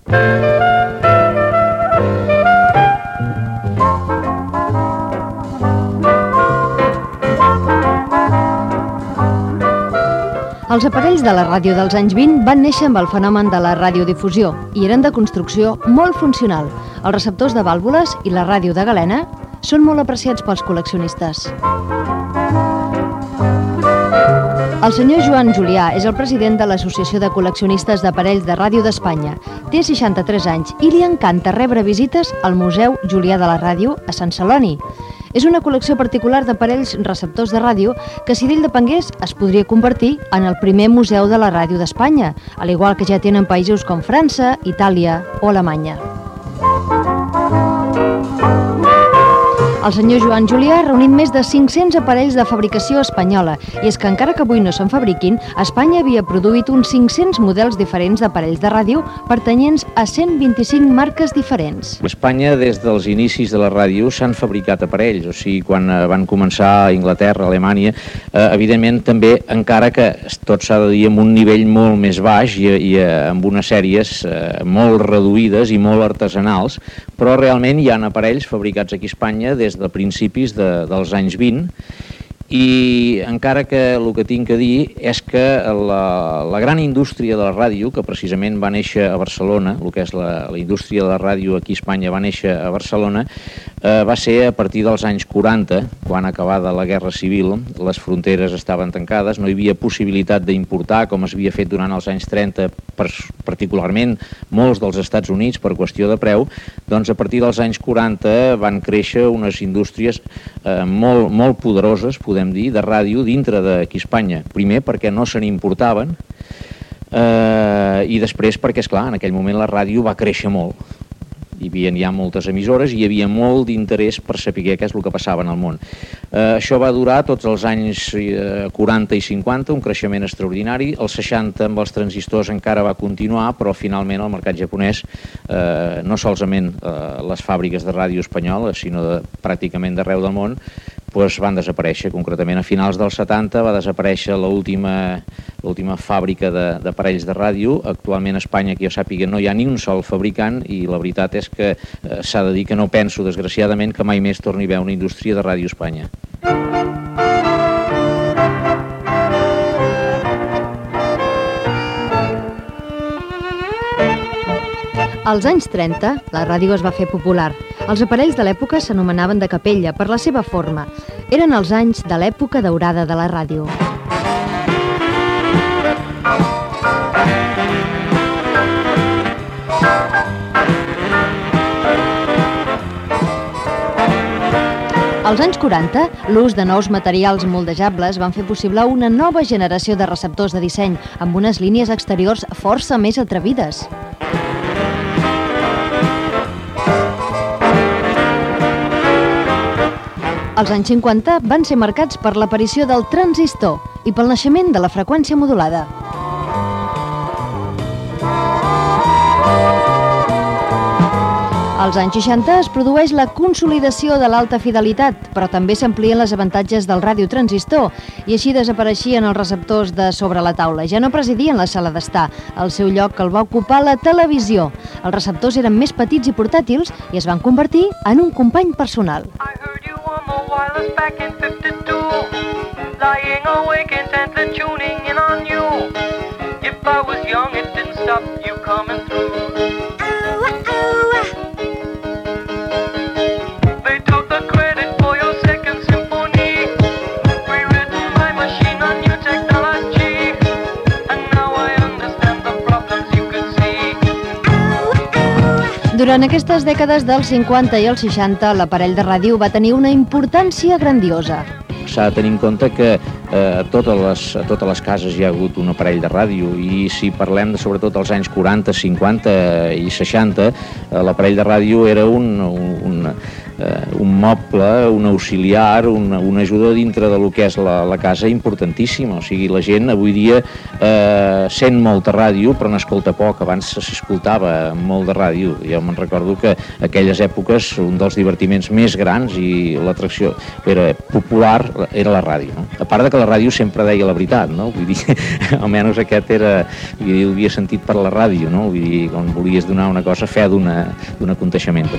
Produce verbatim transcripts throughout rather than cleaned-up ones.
Els aparells de la ràdio dels anys vint van néixer amb el fenomen de la radiodifusió i eren de construcció molt funcional. Els receptors de vàlvules i la ràdio de galena són molt apreciats pels col·leccionistes. El senyor Joan Julià és el president de l'Associació de Col·leccionistes d'Aparells de Ràdio d'Espanya. Té seixanta-tres anys i li encanta rebre visites al Museu Julià de la Ràdio a Sant Celoni. És una col·lecció particular d'aparells receptors de ràdio que, si d'ell depengués, es podria convertir en el primer museu de la ràdio d'Espanya, al igual que ja tenen països com França, Itàlia o Alemanya. El senyor Joan Julià ha reunit més de cinc-cents aparells de fabricació espanyola, i és que encara que avui no se'n fabriquin, Espanya havia produït uns cinc-cents models diferents d'aparells de ràdio pertanyents a cent vint-i-cinc marques diferents. A Espanya, des dels inicis de la ràdio, s'han fabricat aparells, o sigui, quan van començar a Anglaterra, a Alemanya, eh, evidentment també, encara que tot s'ha de dir amb un nivell molt més baix i, i amb unes sèries eh, molt reduïdes i molt artesanals, però realment hi ha aparells fabricats aquí a Espanya des de principis de, dels anys vint, i encara que el que tinc a dir és que la, la gran indústria de la ràdio, que precisament va néixer a Barcelona, el que és la, la indústria de la ràdio aquí a Espanya va néixer a Barcelona, eh, va ser a partir dels anys quaranta, quan acabada la Guerra Civil, les fronteres estaven tancades, no hi havia possibilitat d'importar, com es havia fet durant els anys trenta, per, particularment molts dels Estats Units, per qüestió de preu, doncs a partir dels anys quaranta van créixer unes indústries eh, molt, molt poderoses, podem dir, de ràdio dintre d'aquí a Espanya. Primer perquè no se n'importaven eh, i després perquè, esclar, en aquell moment la ràdio va créixer molt. Hi havia ja moltes emissores i hi havia molt d'interès per saber què és el que passava en el món. Eh, això va durar tots els anys eh, quaranta i cinquanta, un creixement extraordinari. Els seixanta amb els transistors encara va continuar, però finalment el mercat japonès, eh, no solament eh, les fàbriques de ràdio espanyoles, sinó de, pràcticament d'arreu del món, pues van desaparèixer. Concretament a finals dels setanta va desaparèixer l'última l'última fàbrica d'aparells de, de ràdio. Actualment a Espanya, que jo sàpiga, no hi ha ni un sol fabricant i la veritat és que eh, s'ha de dir que no penso, desgraciadament, que mai més torni a haver una indústria de ràdio a Espanya. Als anys trenta, la ràdio es va fer popular. Els aparells de l'època s'anomenaven de capella per la seva forma. Eren els anys de l'època daurada de la ràdio. Als anys quaranta, l'ús de nous materials moldejables van fer possible una nova generació de receptors de disseny amb unes línies exteriors força més atrevides. Els anys cinquanta van ser marcats per l'aparició del transistor i pel naixement de la freqüència modulada. Als anys seixanta es produeix la consolidació de l'alta fidelitat, però també s'amplien les avantatges del radiotransistor i així desapareixien els receptors de sobre la taula. Ja no presidien la sala d'estar, el seu lloc el va ocupar la televisió. Els receptors eren més petits i portàtils i es van convertir en un company personal. Wireless back in fifty-two, lying awake intently tuning in on you. If I was young, it didn't stop you coming through. Ooh, ooh. They took the credit for your second symphony, rewritten by machine on new technology, and now I understand the problems you could see. Ooh, ooh. Durant aquestes dècades dels cinquanta i els seixanta, l'aparell de ràdio va tenir una importància grandiosa. S'ha de tenir en compte que eh, a, totes les, a totes les cases hi ha hagut un aparell de ràdio i si parlem de, sobretot dels anys quaranta, cinquanta i seixanta, eh, l'aparell de ràdio era un, un, eh, un moble, un auxiliar, una, una ajuda dintre de lo que és la, la casa importantíssima. O sigui, la gent avui dia eh, sent molta ràdio però n'escolta poc. Abans s'escoltava molt de ràdio. Jo me'n recordo que aquelles èpoques un dels divertiments més grans i l'atracció era popular era la ràdio, no? A part de que la ràdio sempre deia la veritat, no? Vull dir, almenys aquest era, vull dir, ho havia sentit per la ràdio, no? Vull dir, quan volies donar una cosa, fe d'una d'un aconteixement.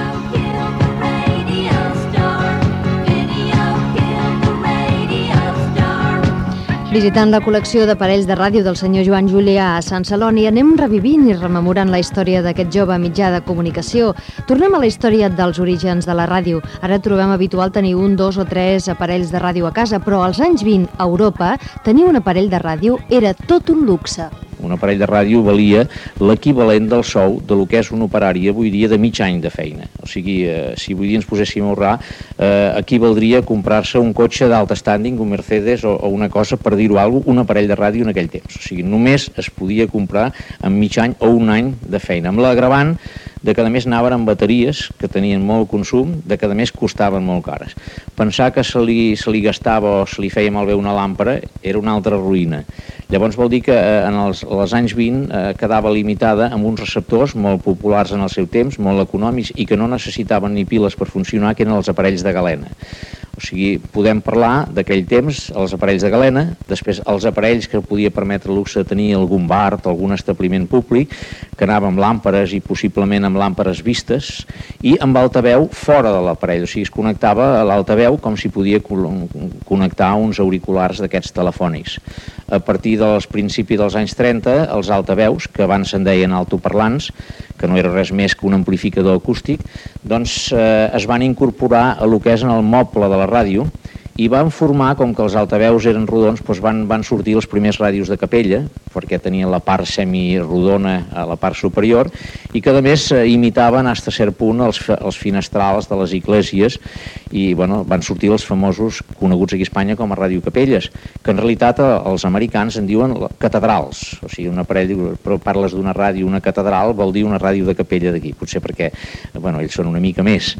Visitant la col·lecció d'aparells de ràdio del senyor Joan Julià a Sant Celoni, anem revivint i rememorant la història d'aquest jove mitjà de comunicació. Tornem a la història dels orígens de la ràdio. Ara trobem habitual tenir un, dos o tres aparells de ràdio a casa, però als anys vint, a Europa, tenir un aparell de ràdio era tot un luxe. Un aparell de ràdio valia l'equivalent del sou de lo que és un operari avui dia de mig any de feina. O sigui, eh, si avui dia ens poséssim a ahorrar, eh, equivaldria comprar-se un cotxe d'alt standing, un Mercedes o, o una cosa, per dir-ho alguna cosa, un aparell de ràdio en aquell temps. O sigui, només es podia comprar en mig any o un any de feina. Amb l'agravant de que a més anaven amb bateries que tenien molt consum, de que a més costaven molt cares. Pensar que se li, se li gastava o se li feia malbé una làmpara era una altra ruïna. Llavors vol dir que eh, en els, els anys vint eh, quedava limitada amb uns receptors molt populars en el seu temps, molt econòmics i que no necessitaven ni piles per funcionar, que eren els aparells de galena. O sigui, podem parlar d'aquell temps, els aparells de galena, després els aparells que podia permetre el luxe de tenir algun bar o algun establiment públic, que anava amb làmpares i possiblement amb làmpares vistes, i amb altaveu fora de l'aparell, o sigui, es connectava a l'altaveu com si podia connectar uns auriculars d'aquests telefònics. A partir dels principis dels anys trenta, els altaveus, que abans se'n deien altoparlants, que no era res més que un amplificador acústic, doncs eh, es van incorporar a lo que és en el moble de la ràdio i van formar, com que els altaveus eren rodons, doncs van, van sortir els primers ràdios de capella, perquè tenien la part semirodona a la part superior, i que a més imitaven fins a cert punt els, els finestrals de les esglésies, i bueno, van sortir els famosos, coneguts aquí a Espanya com a radiocapelles, que en realitat els americans en diuen catedrals, o sigui, un aparell, però parles d'una ràdio, una catedral, vol dir una ràdio de capella d'aquí, potser perquè, bueno, ells són una mica més.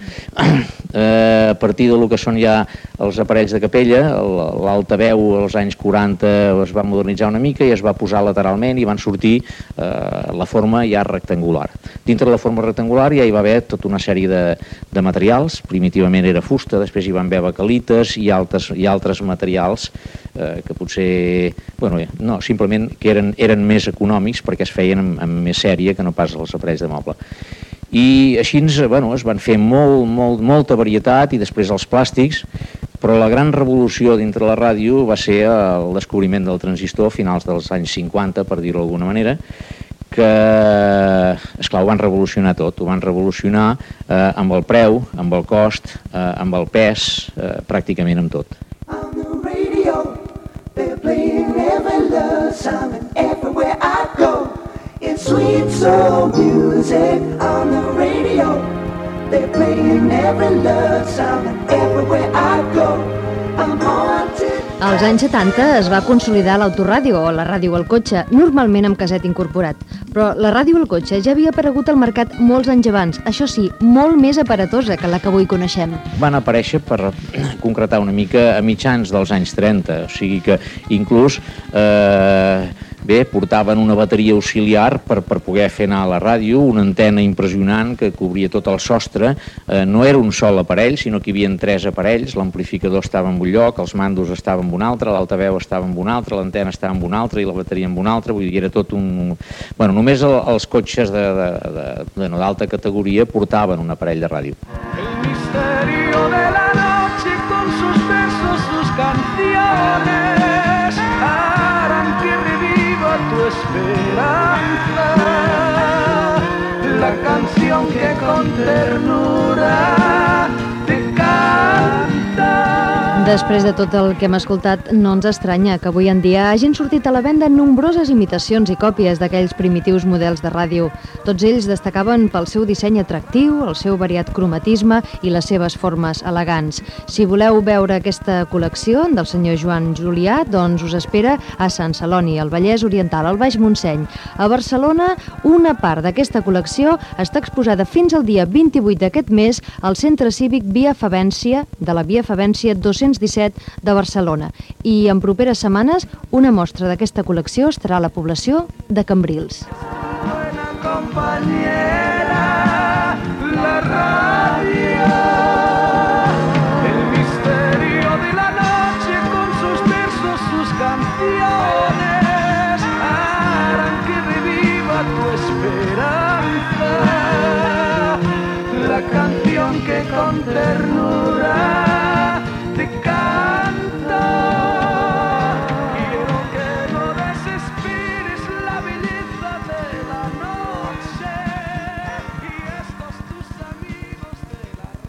Eh, a partir de lo que són ja els aparells de capella, l'altaveu als anys quaranta es va modernitzar una mica i es va posar lateralment i van sortir eh, la forma ja rectangular. Dintre de la forma rectangular ja hi va haver tota una sèrie de, de materials, primitivament era fusta, després hi van haver bacalites i altres, i altres materials eh, que potser, bueno, no, simplement que eren, eren més econòmics perquè es feien amb, amb més sèrie que no pas els aparells de moble. I així bueno, es van fer molt, molt, molta varietat i després els plàstics, però la gran revolució dintre la ràdio va ser el descobriment del transistor a finals dels anys cinquanta, per dir-ho d'alguna manera, que, esclar, ho van revolucionar tot, ho van revolucionar eh, amb el preu, amb el cost, eh, amb el pes, eh, pràcticament amb tot. On the radio, they're playing every love song and everywhere I go, it's sweet soul music on the radio. They're playing every love song and everywhere I go, I'm haunted. Als anys setanta es va consolidar l'autoràdio o la ràdio al cotxe, normalment amb caset incorporat. Però la ràdio al cotxe ja havia aparegut al mercat molts anys abans, això sí, molt més aparatosa que la que avui coneixem. Van aparèixer, per concretar una mica, a mitjans dels anys trenta, o sigui que inclús eh, bé, portaven una bateria auxiliar per, per poder fer anar a la ràdio, una antena impressionant que cobria tot el sostre, eh, no era un sol aparell, sinó que hi havia tres aparells, l'amplificador estava en un lloc, els mandos estaven en un altre, l'altaveu estava en un altre, l'antena estava en un altre i la bateria en un altre, vull dir, era tot un... Bueno, només el, els cotxes de, de, de, de, no, d'alta categoria portaven un aparell de ràdio. El misterio de la noche con sus versos, sus canciones harán que reviva tu esperanza, la canción que con ternura te canta. Després de tot el que hem escoltat, no ens estranya que avui en dia hagin sortit a la venda nombroses imitacions i còpies d'aquells primitius models de ràdio. Tots ells destacaven pel seu disseny atractiu, el seu variat cromatisme i les seves formes elegants. Si voleu veure aquesta col·lecció del senyor Joan Julià, doncs us espera a Sant Celoni, al Vallès Oriental, al Baix Montseny. A Barcelona, una part d'aquesta col·lecció està exposada fins al dia vint-i-vuit d'aquest mes al Centre Cívic Via Favència, de la Via Favència dos-cents disset de Barcelona. I en properes setmanes, una mostra d'aquesta col·lecció estarà a la població de Cambrils. Buena compañera, la radio, el misterio de la noche con sus versos, sus canciones, harán que reviva tu esperanza, la canción que con ternura